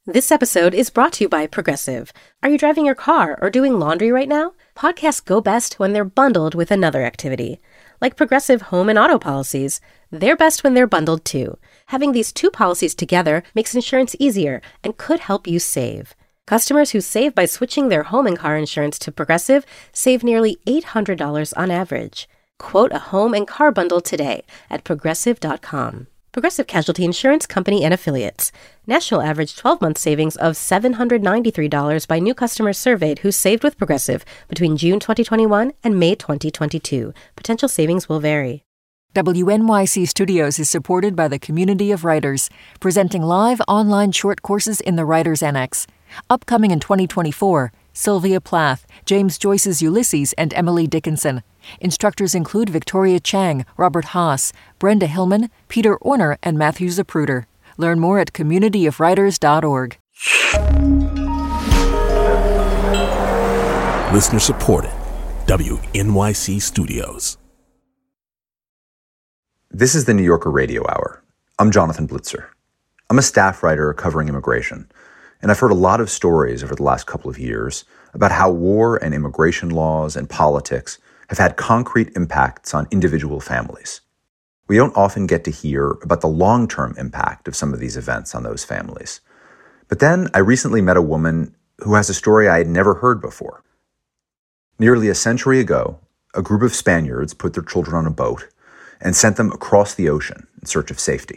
This episode is brought to you by Progressive. Are you driving your car or doing laundry right now? Podcasts go best when they're bundled with another activity. Like Progressive home and auto policies, they're best when they're bundled too. Having these two policies together makes insurance easier and could help you save. Customers who save by switching their home and car insurance to Progressive save nearly $800 on average. Quote a home and car bundle today at Progressive.com. Progressive Casualty Insurance Company and Affiliates. National average 12-month savings of $793 by new customers surveyed who saved with Progressive between June 2021 and May 2022. Potential savings will vary. WNYC Studios is supported by the Community of Writers, presenting live online short courses in the Writers Annex. Upcoming in 2024, Sylvia Plath, James Joyce's Ulysses, and Emily Dickinson. Instructors include Victoria Chang, Robert Haas, Brenda Hillman, Peter Orner, and Matthew Zapruder. Learn more at communityofwriters.org. Listener supported. WNYC Studios. This is the New Yorker Radio Hour. I'm Jonathan Blitzer. I'm a staff writer covering immigration, and I've heard a lot of stories over the last couple of years about how war and immigration laws and politics have had concrete impacts on individual families. We don't often get to hear about the long-term impact of some of these events on those families. But then I recently met a woman who has a story I had never heard before. Nearly a century ago, a group of Spaniards put their children on a boat and sent them across the ocean in search of safety.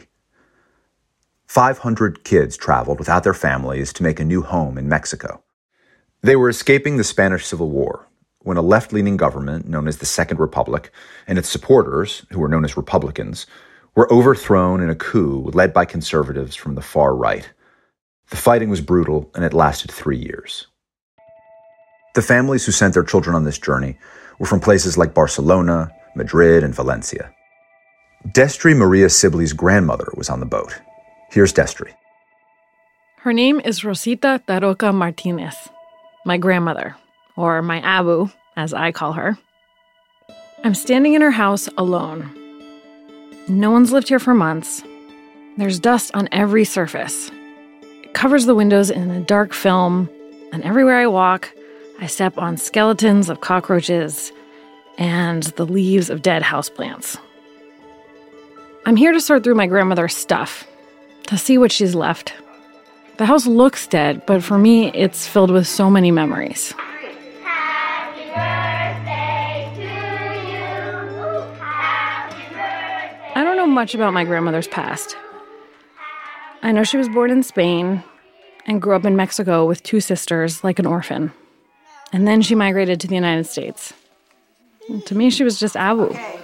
500 kids traveled without their families to make a new home in Mexico. They were escaping the Spanish Civil War when a left-leaning government known as the Second Republic and its supporters, who were known as Republicans, were overthrown in a coup led by conservatives from the far right. The fighting was brutal, and it lasted 3 years. The families who sent their children on this journey were from places like Barcelona, Madrid, and Valencia. Destry Maria Sibley's grandmother was on the boat. Here's Destry. Her name is Rosita Taroca Martinez, my grandmother, or my abu, as I call her. I'm standing in her house alone. No one's lived here for months. There's dust on every surface. It covers the windows in a dark film, and everywhere I walk, I step on skeletons of cockroaches and the leaves of dead houseplants. I'm here to sort through my grandmother's stuff, to see what she's left. The house looks dead, but for me, it's filled with so many memories. Happy birthday to you. Happy birthday. I don't know much about my grandmother's past. I know she was born in Spain and grew up in Mexico with 2 sisters, like an orphan. And then she migrated to the United States. And to me, she was just abu. Okay.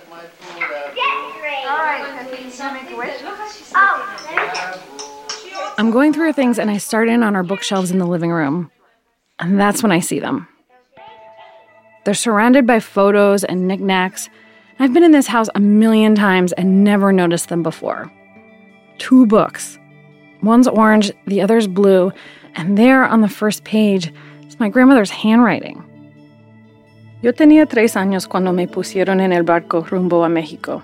I'm going through her things and I start in on our bookshelves in the living room. And that's when I see them. They're surrounded by photos and knickknacks. I've been in this house a million times and never noticed them before. 2 books. One's orange, the other's blue, and there on the first page is my grandmother's handwriting. Yo tenía 3 años cuando me pusieron en el barco rumbo a México.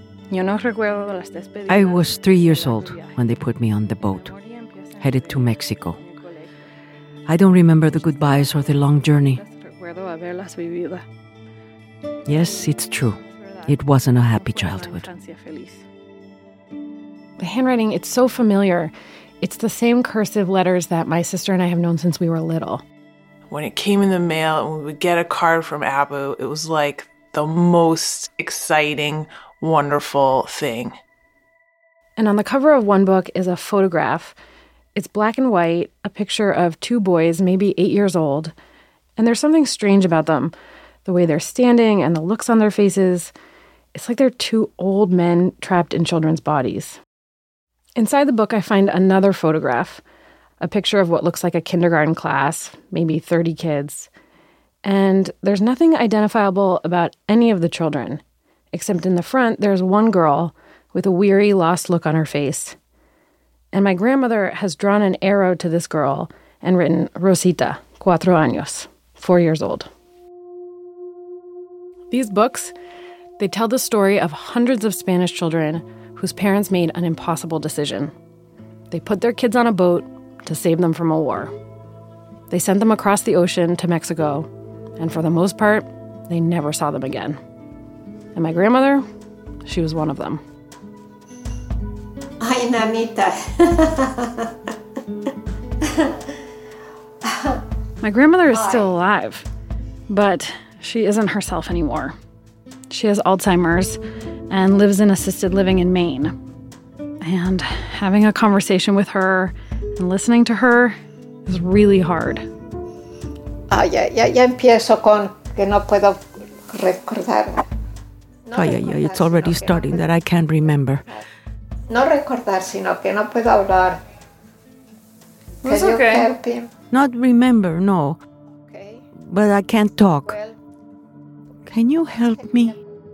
I was 3 years old when they put me on the boat, headed to Mexico. I don't remember the goodbyes or the long journey. Yes, it's true. It wasn't a happy childhood. The handwriting, it's so familiar. It's the same cursive letters that my sister and I have known since we were little. When it came in the mail and we would get a card from Abu, it was like the most exciting, wonderful thing. And on the cover of one book is a photograph. It's black and white, a picture of 2 boys, maybe 8 years old. And there's something strange about them. The way they're standing and the looks on their faces. It's like they're 2 old men trapped in children's bodies. Inside the book, I find another photograph. A picture of what looks like a kindergarten class, maybe 30 kids. And there's nothing identifiable about any of the children. Except in the front, there's one girl with a weary, lost look on her face. And my grandmother has drawn an arrow to this girl and written, Rosita, 4 años, 4 years old. These books, they tell the story of hundreds of Spanish children whose parents made an impossible decision. They put their kids on a boat to save them from a war. They sent them across the ocean to Mexico, and for the most part, they never saw them again. And my grandmother, she was one of them. Ay, nanita. My grandmother is still alive, but she isn't herself anymore. She has Alzheimer's and lives in assisted living in Maine. And having a conversation with her and listening to her is really hard. Ya empiezo con que no puedo recordar. It's already starting that I can't remember. No recordar, sino que no puedo hablar. It's Can you okay. help him? Not remember, no. Okay. But I can't talk. Well, Can you help me?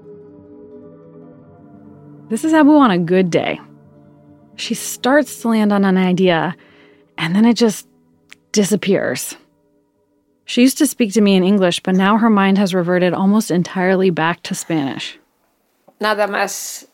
This is Abu on a good day. She starts to land on an idea, and then it just disappears. She used to speak to me in English, but now her mind has reverted almost entirely back to Spanish. nada más.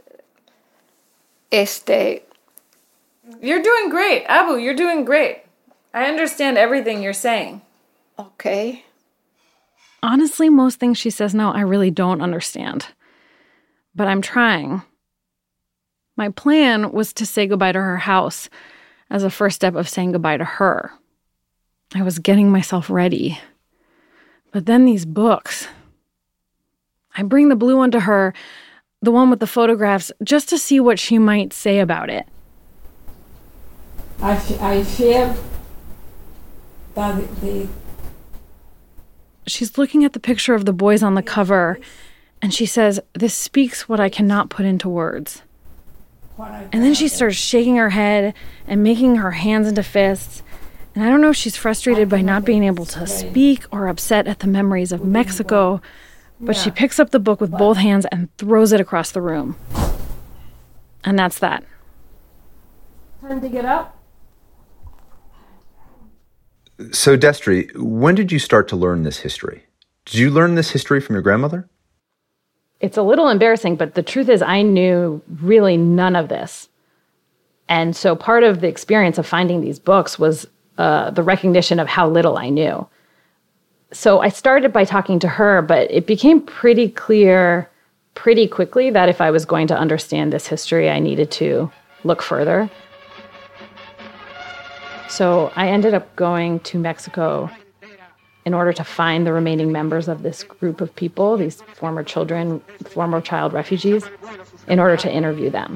You're doing great, Abu, you're doing great. I understand everything you're saying. Okay. Honestly, most things she says now I really don't understand. But I'm trying. My plan was to say goodbye to her house as a first step of saying goodbye to her. I was getting myself ready. But then these books. I bring the blue one to her, the one with the photographs, just to see what she might say about it. I feel that She's looking at the picture of the boys on the cover, and she says, "This speaks what I cannot put into words." And then she starts shaking her head and making her hands into fists. And I don't know if she's frustrated by not being able to speak or upset at the memories of Mexico, but she picks up the book with both hands and throws it across the room. And that's that. Time to get up. So, Destry, when did you start to learn this history? Did you learn this history from your grandmother? It's a little embarrassing, but the truth is I knew really none of this. And so part of the experience of finding these books was the recognition of how little I knew. So I started by talking to her, but it became pretty clear pretty quickly that if I was going to understand this history, I needed to look further. So I ended up going to Mexico in order to find the remaining members of this group of people, these former child refugees, in order to interview them.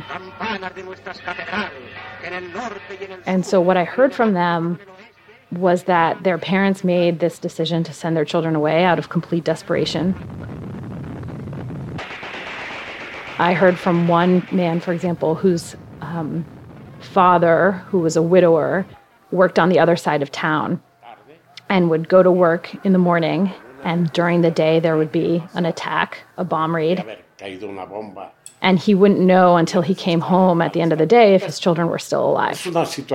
And so what I heard from them was that their parents made this decision to send their children away out of complete desperation. I heard from one man, for example, whose father, who was a widower, worked on the other side of town and would go to work in the morning, and during the day there would be an attack, a bomb raid. And he wouldn't know until he came home at the end of the day if his children were still alive.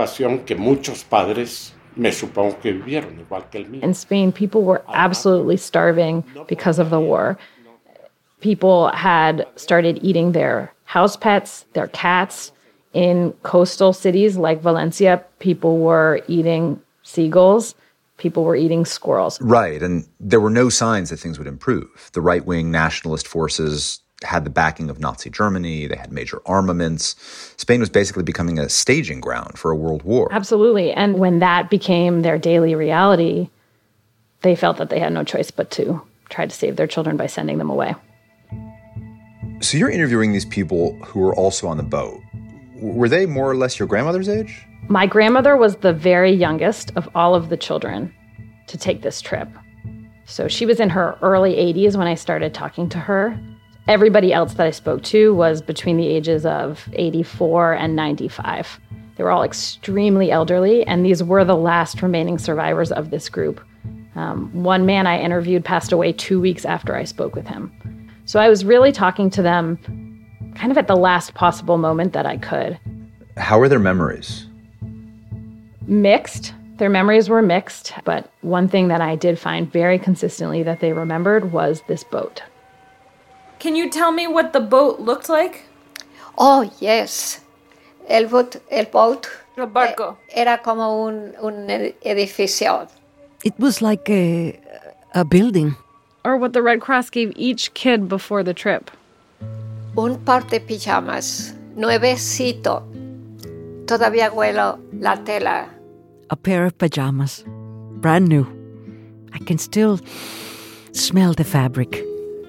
In Spain, people were absolutely starving because of the war. People had started eating their house pets, their cats. In coastal cities like Valencia, people were eating seagulls. People were eating squirrels. Right, and there were no signs that things would improve. The right-wing nationalist forces had the backing of Nazi Germany. They had major armaments. Spain was basically becoming a staging ground for a world war. Absolutely. And when that became their daily reality, they felt that they had no choice but to try to save their children by sending them away. So you're interviewing these people who were also on the boat. Were they more or less your grandmother's age? My grandmother was the very youngest of all of the children to take this trip. So she was in her early 80s when I started talking to her. Everybody else that I spoke to was between the ages of 84 and 95. They were all extremely elderly, and these were the last remaining survivors of this group. One man I interviewed passed away 2 weeks after I spoke with him. So I was really talking to them kind of at the last possible moment that I could. How are their memories? Mixed. Their memories were mixed, but one thing that I did find very consistently that they remembered was this boat. Can you tell me what the boat looked like? Oh, yes. El boat El barco. era como un edificio. It was like a building. Or what the Red Cross gave each kid before the trip. Un par de pijamas, nuevecito. Todavía huelo la tela. A pair of pajamas. Brand new. I can still smell the fabric.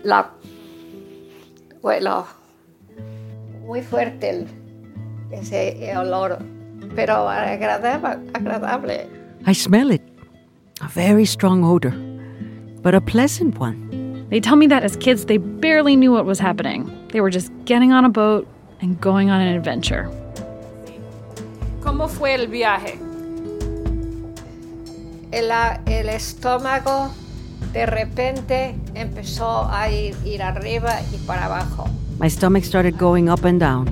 Huelo muy fuerte ese olor, pero agradable. I smell it. A very strong odor, but a pleasant one. They tell me that as kids, they barely knew what was happening. They were just getting on a boat and going on an adventure. ¿Cómo fue el viaje? El estómago de repente empezó a ir arriba y para abajo. My stomach started going up and down,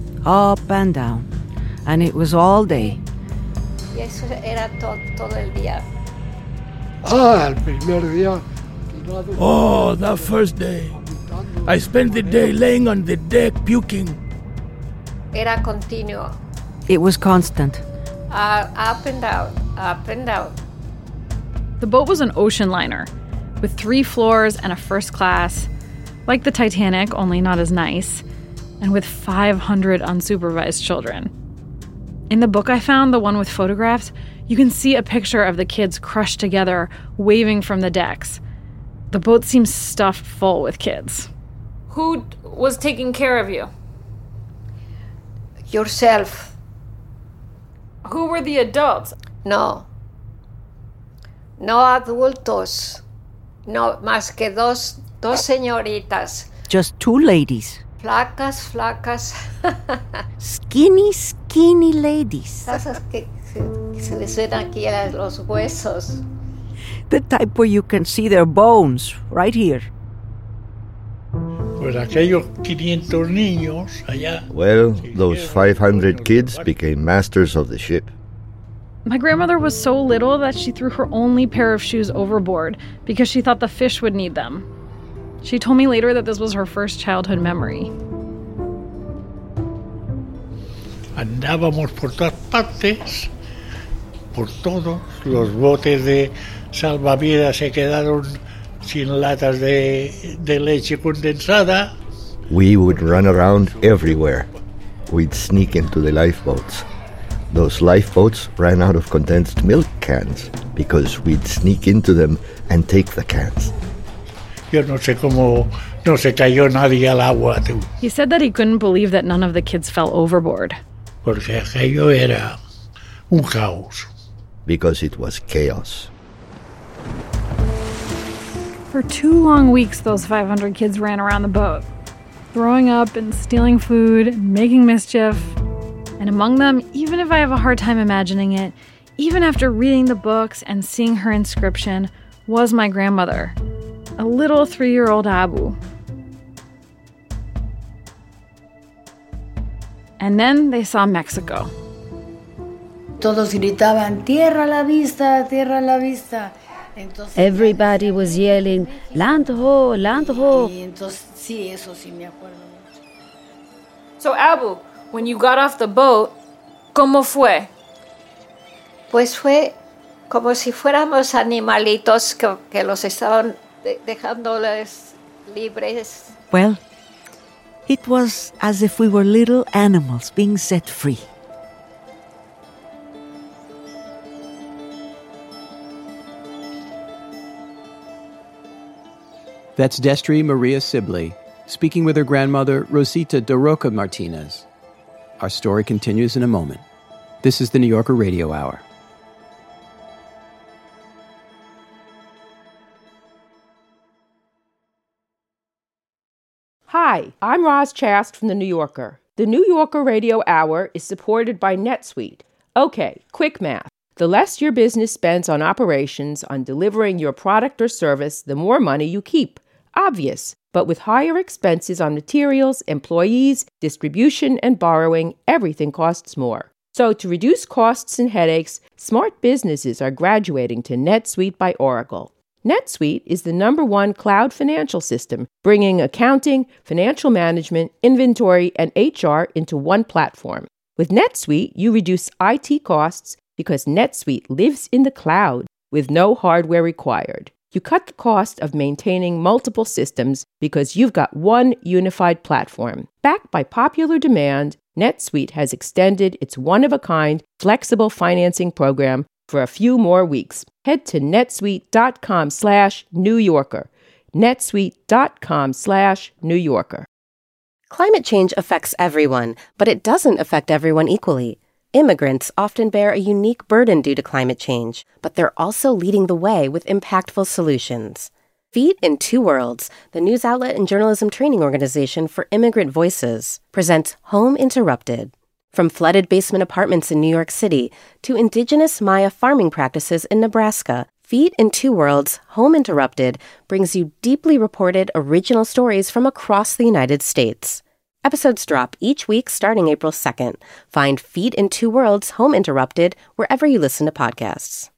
and it was all day. Y eso era todo el día. El primer día. Oh, that first day. I spent the day laying on the deck puking. Era continuo. It was constant. Up and down, up and down. The boat was an ocean liner with 3 floors and a first class, like the Titanic, only not as nice, and with 500 unsupervised children. In the book I found, the one with photographs, you can see a picture of the kids crushed together, waving from the decks. The boat seems stuffed full with kids. Who was taking care of you? Yourself. Who were the adults? No adultos. No, más que dos señoritas. Just 2 ladies. Flacas. Skinny ladies. Esas que se les ven aquí a los huesos. The type where you can see their bones, right here. Pues aquellos 500 niños allá. Well, those 500 kids became masters of the ship. My grandmother was so little that she threw her only pair of shoes overboard because she thought the fish would need them. She told me later that this was her first childhood memory. Andábamos por todas partes, por todos. Los botes de salvavidas se quedaron sin latas de leche condensada. We would run around everywhere. We'd sneak into the lifeboats. Those lifeboats ran out of condensed milk cans because we'd sneak into them and take the cans. Yo no sé cómo no se cayó nadie al agua, tú. He said that he couldn't believe that none of the kids fell overboard. Porque aquello era un caos. Because it was chaos. For 2 long weeks, those 500 kids ran around the boat, throwing up and stealing food and making mischief. And among them, even if I have a hard time imagining it, even after reading the books and seeing her inscription, was my grandmother, a little 3-year-old Abu. And then they saw Mexico. Todos gritaban, tierra a la vista, tierra a la vista. Entonces, everybody was yelling, land ho, land ho. Y entonces, sí, eso sí me acuerdo mucho. So Abu, when you got off the boat, ¿cómo fue? Pues fue como si fuéramos animalitos que los estaban dejándoles libres. Well, it was as if we were little animals being set free. That's Destry Maria Sibley, speaking with her grandmother, Rosita Doroca Martinez. Our story continues in a moment. This is the New Yorker Radio Hour. Hi, I'm Roz Chast from The New Yorker. The New Yorker Radio Hour is supported by NetSuite. Okay, quick math. The less your business spends on operations, on delivering your product or service, the more money you keep. Obvious. But with higher expenses on materials, employees, distribution, and borrowing, everything costs more. So to reduce costs and headaches, smart businesses are graduating to NetSuite by Oracle. NetSuite is the #1 cloud financial system, bringing accounting, financial management, inventory, and HR into one platform. With NetSuite, you reduce IT costs because NetSuite lives in the cloud with no hardware required. You cut the cost of maintaining multiple systems because you've got one unified platform. Backed by popular demand, NetSuite has extended its one-of-a-kind flexible financing program for a few more weeks. Head to netsuite.com/New Yorker. netsuite.com/New Yorker. Climate change affects everyone, but it doesn't affect everyone equally. Immigrants often bear a unique burden due to climate change, but they're also leading the way with impactful solutions. Feet in Two Worlds, the news outlet and journalism training organization for immigrant voices, presents Home Interrupted. From flooded basement apartments in New York City to indigenous Maya farming practices in Nebraska, Feet in Two Worlds, Home Interrupted brings you deeply reported original stories from across the United States. Episodes drop each week starting April 2nd. Find Feet in Two Worlds, Home Interrupted wherever you listen to podcasts.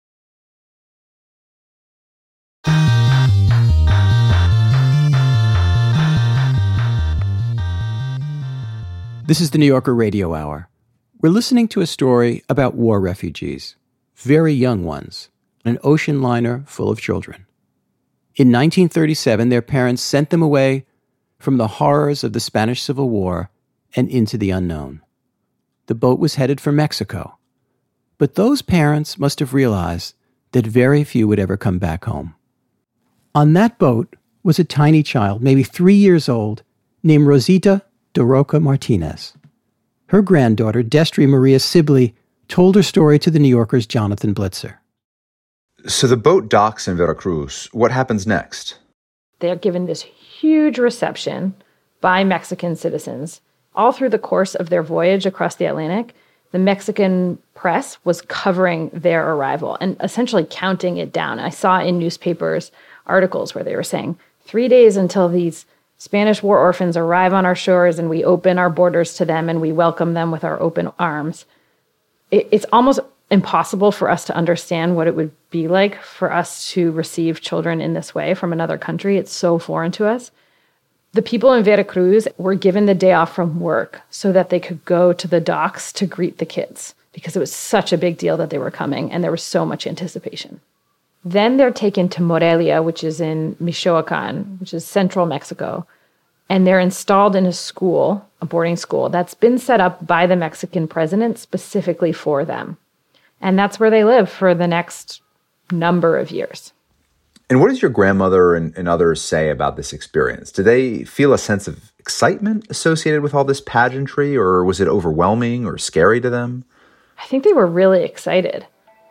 This is the New Yorker Radio Hour. We're listening to a story about war refugees, very young ones, on an ocean liner full of children. In 1937, their parents sent them away from the horrors of the Spanish Civil War and into the unknown. The boat was headed for Mexico. But those parents must have realized that very few would ever come back home. On that boat was a tiny child, maybe 3 years old, named Rosita Daroca Martinez. Her granddaughter, Destry Maria Sibley, told her story to the New Yorker's Jonathan Blitzer. So the boat docks in Veracruz. What happens next? They're given this huge reception by Mexican citizens. All through the course of their voyage across the Atlantic, the Mexican press was covering their arrival and essentially counting it down. I saw in newspapers articles where they were saying 3 days until these Spanish war orphans arrive on our shores and we open our borders to them and we welcome them with our open arms. It's almost impossible for us to understand what it would be like for us to receive children in this way from another country. It's so foreign to us. The people in Veracruz were given the day off from work so that they could go to the docks to greet the kids because it was such a big deal that they were coming and there was so much anticipation. Then they're taken to Morelia, which is in Michoacan, which is central Mexico, and they're installed in a school, a boarding school, that's been set up by the Mexican president specifically for them. And that's where they live for the next number of years. And what does your grandmother and others say about this experience? Do they feel a sense of excitement associated with all this pageantry, or was it overwhelming or scary to them? I think they were really excited.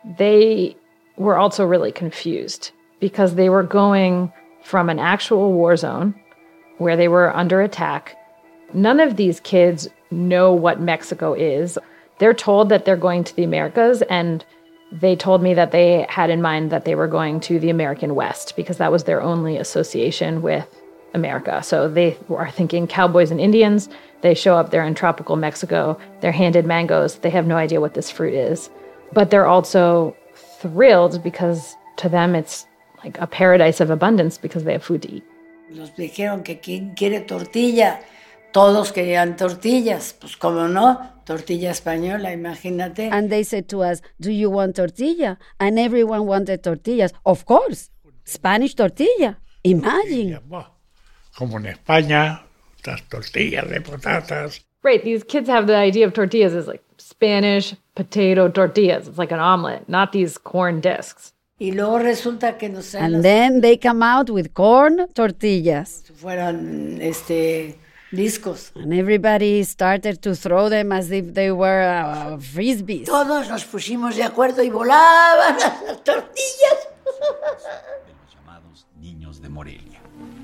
They were also really confused because they were going from an actual war zone where they were under attack. None of these kids know what Mexico is. They're told that they're going to the Americas, and they told me that they had in mind that they were going to the American West because that was their only association with America. So they are thinking cowboys and Indians. They show up there in tropical Mexico. They're handed mangoes. They have no idea what this fruit is. But they're also thrilled because to them it's like a paradise of abundance because they have food to eat. Nos dijeron que quién quiere tortilla. Todos querían tortillas. Pues como no, tortilla española, imagínate. And they said to us, do you want tortilla? And everyone wanted tortillas. Of course. Spanish tortilla. Imagine. Como en España, las tortillas de patatas. Right, these kids have the idea of tortillas as like Spanish potato tortillas. It's like an omelet, not these corn discs. Y luego resulta que nos and then they come out with corn tortillas. Fueron discos. And everybody started to throw them as if they were frisbees. Todos nos pusimos de acuerdo y volaban las tortillas. Los llamados niños de Morelia.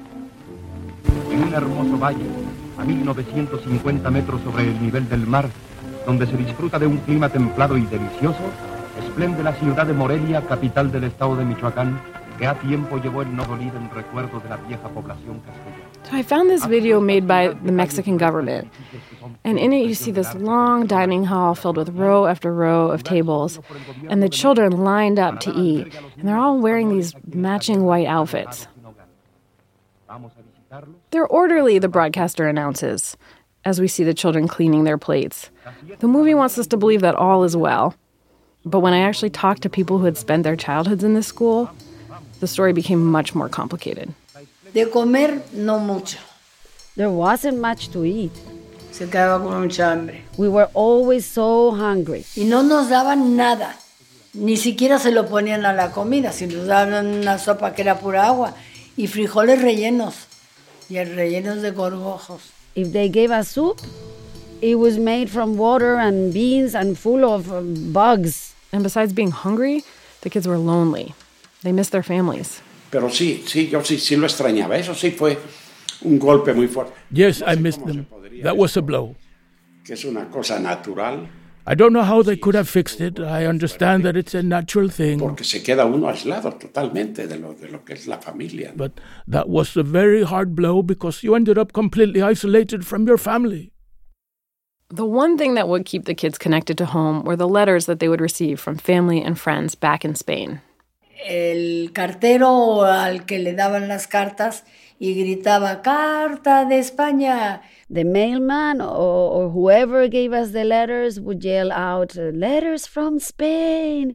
En un hermoso valle, a 1950 metros sobre el nivel del mar, donde se disfruta de un clima templado y delicioso, esplende la ciudad de Morelia, capital del estado de Michoacán, que a tiempo llevó el Nodolid en recuerdo de la vieja población castellana. So I found this video made by the Mexican government, and in it you see this long dining hall filled with row after row of tables, and the children lined up to eat, and they're all wearing these matching white outfits. They're orderly, the broadcaster announces, as we see the children cleaning their plates. The movie wants us to believe that all is well. But when I actually talked to people who had spent their childhoods in this school, the story became much more complicated. De comer, no mucho. There wasn't much to eat. Se quedaba con mucha hambre. We were always so hungry. Y no nos daban nada. Ni siquiera se lo ponían a la comida. Si nos daban una sopa que era pura agua. Y frijoles rellenos. Y rellenos de gorgojos. If they gave us soup, it was made from water and beans and full of bugs. And besides being hungry, the kids were lonely. They missed their families. Pero sí, yo sí lo extrañaba. Eso sí fue un golpe muy fuerte. Yes, I missed them. That was a blow. Que es una cosa natural. I don't know how they could have fixed it. I understand that it's a natural thing. Porque se queda uno aislado totalmente de lo que es la familia. But that was a very hard blow because you ended up completely isolated from your family. The one thing that would keep the kids connected to home were the letters that they would receive from family and friends back in Spain. El cartero al que le daban las cartas y gritaba, "Carta de España." The mailman or whoever gave us the letters would yell out, "Letters from Spain."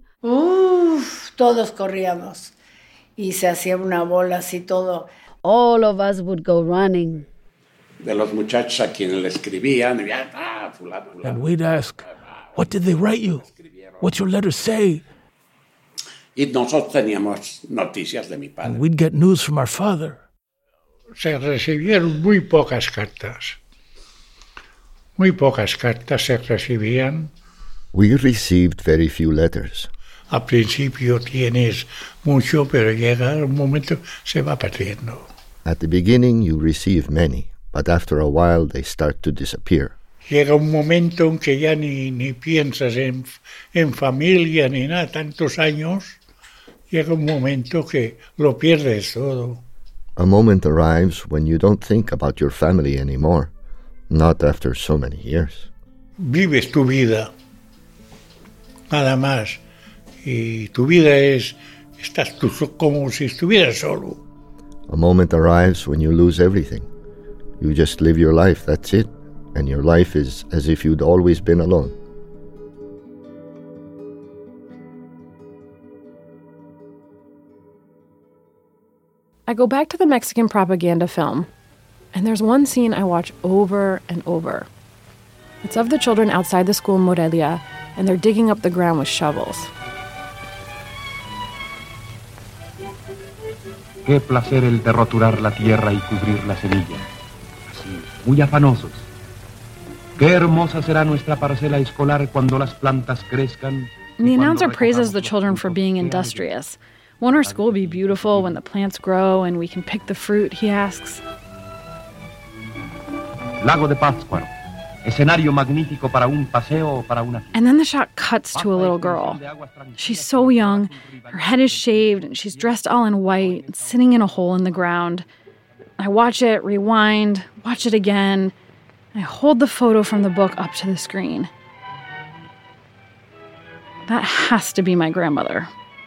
Todos corríamos. Y se hacía una bola así todo. All of us would go running. De los muchachos a quienes le escribían, fulano. And we'd ask, what did they write you? What's your letter say? Y nosotros teníamos noticias de mi padre. And we'd get news from our father. Se recibieron muy pocas cartas. Muy pocas cartas se recibían. We received very few letters. Al principio tienes mucho, pero llega un momento se va perdiendo. At the beginning you receive many, but after a while they start to disappear. Llega un momento en que ya ni piensas en familia ni nada, tantos años. Llega un momento que lo pierdes todo. A moment arrives when you don't think about your family anymore, not after so many years. Vives tu vida, nada más. Y tu vida estás tú como si estuvieras solo. A moment arrives when you lose everything. You just live your life, that's it. And your life is as if you'd always been alone. I go back to the Mexican propaganda film, and there's one scene I watch over and over. It's of the children outside the school in Morelia, and they're digging up the ground with shovels. Qué placer el de roturar la tierra y cubrir la semilla. Así, muy afanosos. Qué hermosa será nuestra parcela escolar cuando las plantas crezcan. The announcer praises the children for being industrious. Won't our school be beautiful when the plants grow and we can pick the fruit, he asks. Lago de Pátzcuaro. Escenario magnífico para un paseo o para una... And then the shot cuts to a little girl. She's so young, her head is shaved, and she's dressed all in white, sitting in a hole in the ground. I watch it, rewind, watch it again. I hold the photo from the book up to the screen. That has to be my grandmother.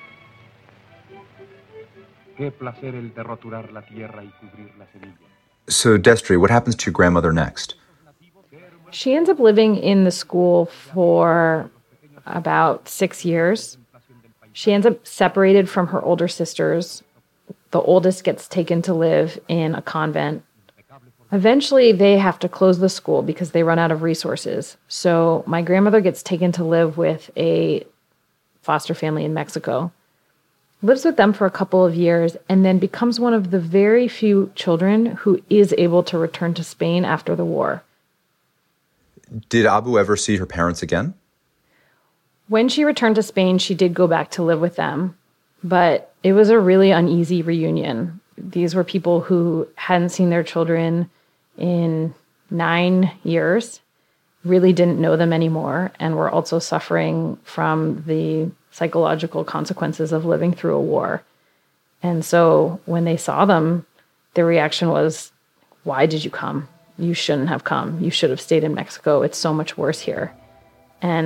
So, Destry, what happens to your grandmother next? She ends up living in the school for about 6 years. She ends up separated from her older sisters. The oldest gets taken to live in a convent. Eventually, they have to close the school because they run out of resources. So my grandmother gets taken to live with a foster family in Mexico, lives with them for a couple of years, and then becomes one of the very few children who is able to return to Spain after the war. Did Abu ever see her parents again? When she returned to Spain, she did go back to live with them, but it was a really uneasy reunion. These were people who hadn't seen their children in 9 years, really didn't know them anymore, and were also suffering from the psychological consequences of living through a war. And so when they saw them, their reaction was, "Why did you come? You shouldn't have come. You should have stayed in Mexico. It's so much worse here." And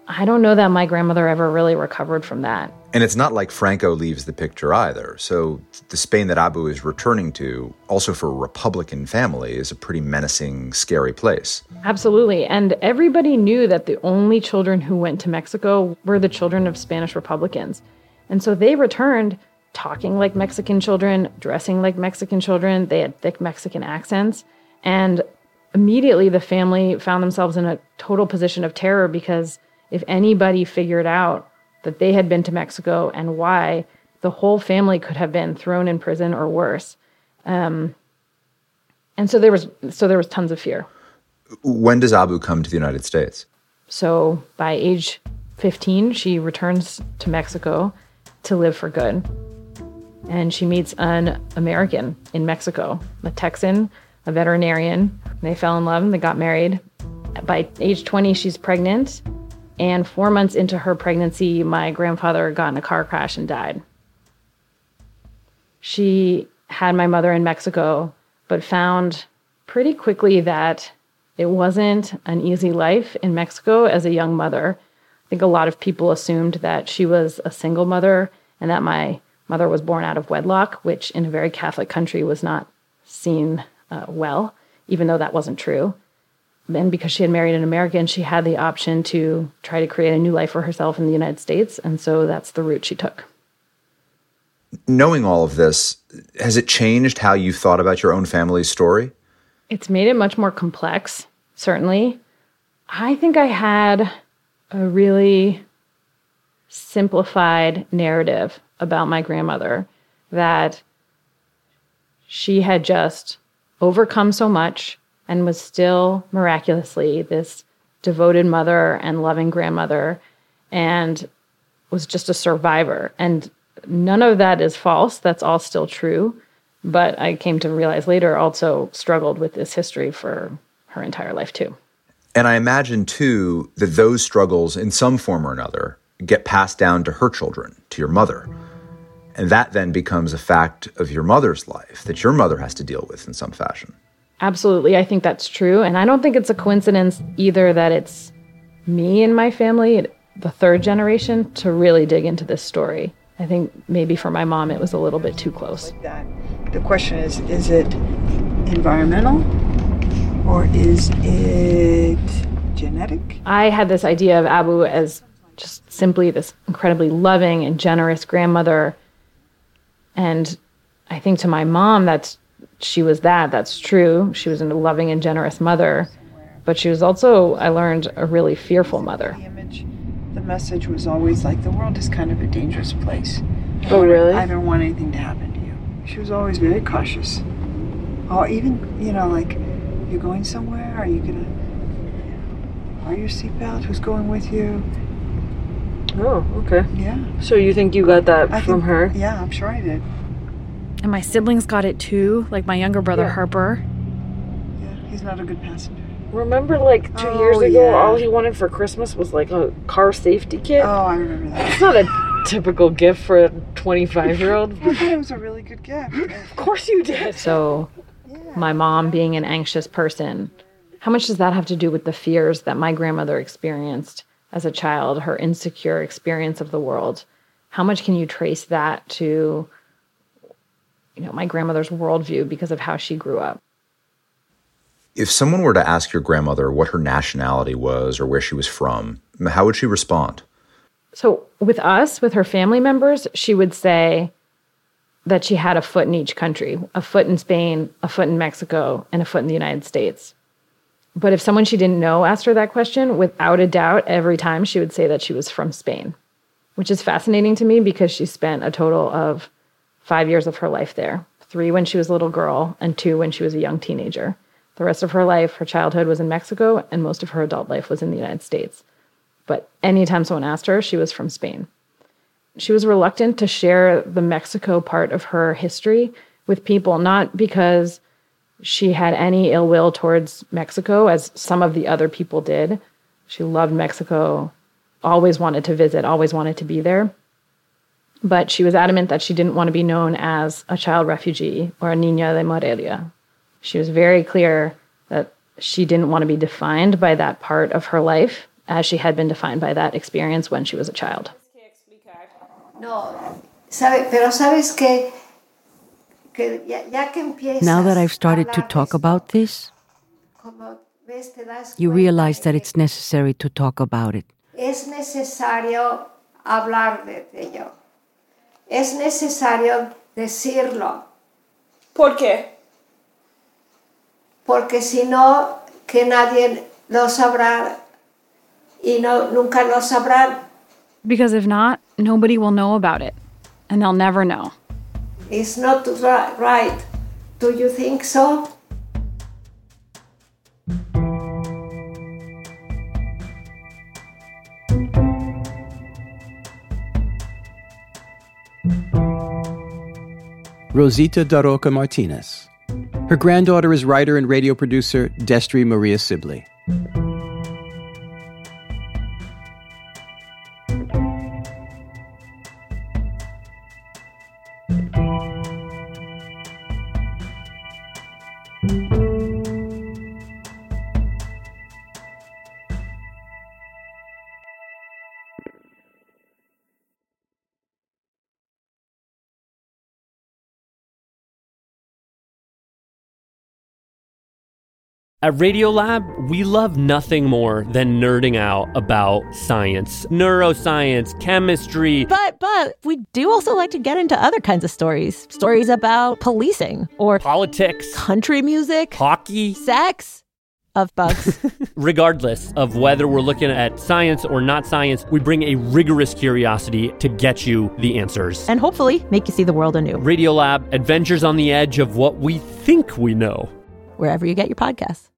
I don't know that my grandmother ever really recovered from that. And it's not like Franco leaves the picture either. So the Spain that Abu is returning to, also for a Republican family, is a pretty menacing, scary place. Absolutely. And everybody knew that the only children who went to Mexico were the children of Spanish Republicans. And so they returned talking like Mexican children, dressing like Mexican children. They had thick Mexican accents. And immediately the family found themselves in a total position of terror, because if anybody figured out that they had been to Mexico and why, the whole family could have been thrown in prison or worse. And so there was tons of fear. When does Abu come to the United States? So by age 15, she returns to Mexico to live for good. And she meets an American in Mexico, a Texan, a veterinarian. They fell in love and they got married. By age 20, she's pregnant. And 4 months into her pregnancy, my grandfather got in a car crash and died. She had my mother in Mexico, but found pretty quickly that it wasn't an easy life in Mexico as a young mother. I think a lot of people assumed that she was a single mother and that my mother was born out of wedlock, which in a very Catholic country was not seen well, even though that wasn't true. And because she had married an American, she had the option to try to create a new life for herself in the United States. And so that's the route she took. Knowing all of this, has it changed how you thought about your own family's story? It's made it much more complex, certainly. I think I had a really simplified narrative about my grandmother, that she had just overcome so much and was still miraculously this devoted mother and loving grandmother, and was just a survivor. And none of that is false. That's all still true. But I came to realize later also struggled with this history for her entire life too. And I imagine too that those struggles in some form or another get passed down to her children, to your mother. And that then becomes a fact of your mother's life that your mother has to deal with in some fashion. Absolutely. I think that's true. And I don't think it's a coincidence either that it's me and my family, the third generation, to really dig into this story. I think maybe for my mom, it was a little bit too close. The question is it environmental or is it genetic? I had this idea of Abu as just simply this incredibly loving and generous grandmother. And I think to my mom, that's true. She was a loving and generous mother, but she was also, I learned, a really fearful mother. The message was always like, the world is kind of a dangerous place. Oh, really? I don't want anything to happen to you. She was always very cautious. Or even, like, you're going somewhere, are you going to wear your seatbelt? Who's going with you? Oh, okay. Yeah. So you think you got that from her? Yeah, I'm sure I did. And my siblings got it too, like my younger brother, Harper. Yeah, he's not a good passenger. Remember, like, 2 years ago, all he wanted for Christmas was, like, a car safety kit? Oh, I remember that. It's not a typical gift for a 25-year-old. I thought it was a really good gift. Of course you did. So, my mom being an anxious person, how much does that have to do with the fears that my grandmother experienced as a child, her insecure experience of the world? How much can you trace that to, my grandmother's worldview because of how she grew up? If someone were to ask your grandmother what her nationality was or where she was from, how would she respond? So with us, with her family members, she would say that she had a foot in each country, a foot in Spain, a foot in Mexico, and a foot in the United States. But if someone she didn't know asked her that question, without a doubt, every time she would say that she was from Spain, which is fascinating to me because she spent a total of 5 years of her life there, 3 when she was a little girl and 2 when she was a young teenager. The rest of her life, her childhood was in Mexico, and most of her adult life was in the United States. But anytime someone asked her, she was from Spain. She was reluctant to share the Mexico part of her history with people, not because she had any ill will towards Mexico, as some of the other people did. She loved Mexico, always wanted to visit, always wanted to be there. But she was adamant that she didn't want to be known as a child refugee or a niña de Morelia. She was very clear that she didn't want to be defined by that part of her life, as she had been defined by that experience when she was a child. No, pero sabes que Now that I've started to talk about this, you realize that it's necessary to talk about it. Es necesario hablar de ello. Es necesario decirlo. ¿Por qué? Porque si no, que nadie lo sabrá y nunca lo sabrán. Because if not, nobody will know about it, and they'll never know. It's not right. Do you think so? Rosita Daroca Martinez. Her granddaughter is writer and radio producer Destry Maria Sibley. At Radiolab, we love nothing more than nerding out about science, neuroscience, chemistry. But we do also like to get into other kinds of stories. Stories about policing or politics, country music, hockey, sex, of bugs. Regardless of whether we're looking at science or not science, we bring a rigorous curiosity to get you the answers. And hopefully make you see the world anew. Radiolab, adventures on the edge of what we think we know. Wherever you get your podcasts.